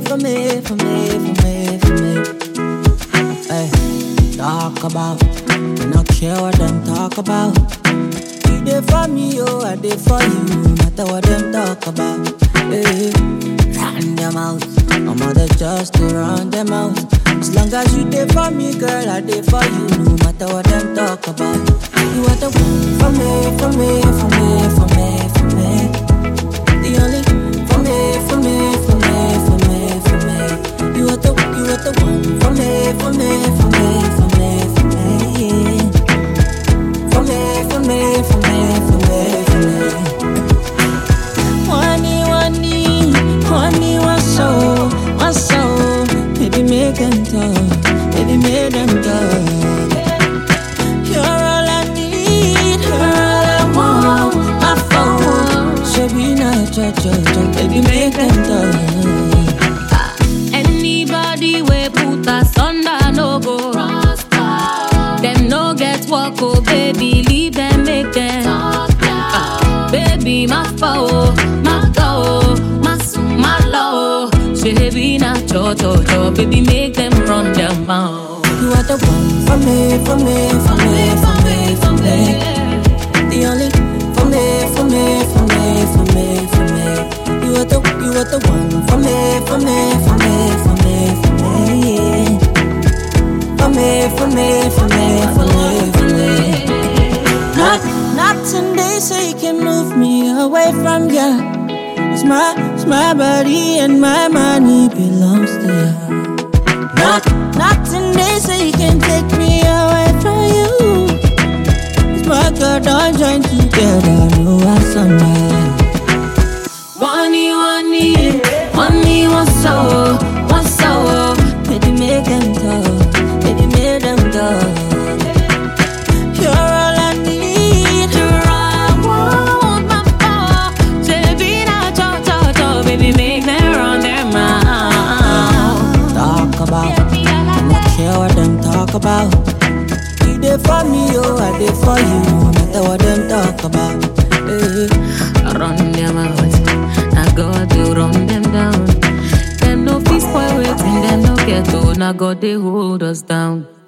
for me, for me, for me, for me. Hey, talk about, I don't care what them talk about. You there for me, oh, I there for you, no matter what them talk about. Hey, run them out, I'm mother just to run them out. As long as you there for me, girl, I there for you, no matter what them talk about. You are the one for me, for me, for me, for me, for me. The only for me, for me, for me, for me, for me. You are the one for me, for me, for me, for me, for me. For me, for me, for me, for me, for me. Honey, what's so? Baby, make them talk, baby, make them talk. You're all I need, you're all I want. My phone, should be not baby, make them talk. Anybody we put us under no go. Them no get walk, oh baby, leave them, make them talk. Baby, my phone, my go, my low. Baby, not cho, baby, make them run their mouth. You are the one for me, for me, for me, for me, for me. The only for me, for me, for me, for me, for me. You are the one for me, for me, for me, for me, for me. For me, for me, for me, for me, for me. Nothing they say can move me away from you. It's my body and my money belongs to you. Nothing they say can take me away from you. It's my God, all joined together, no one's on my. Money, what's so? Baby, make them talk, baby, make them talk. You're all I need, you're all I want, my phone. Baby, now talk, baby, make them run their mouth. Talk about, I don't care what them talk about. You there for me, oh, I there for you, no matter what them talk about. Hey. Run them out, now God to run them down. Them no peace boy waiting, them no get to, now God they hold us down.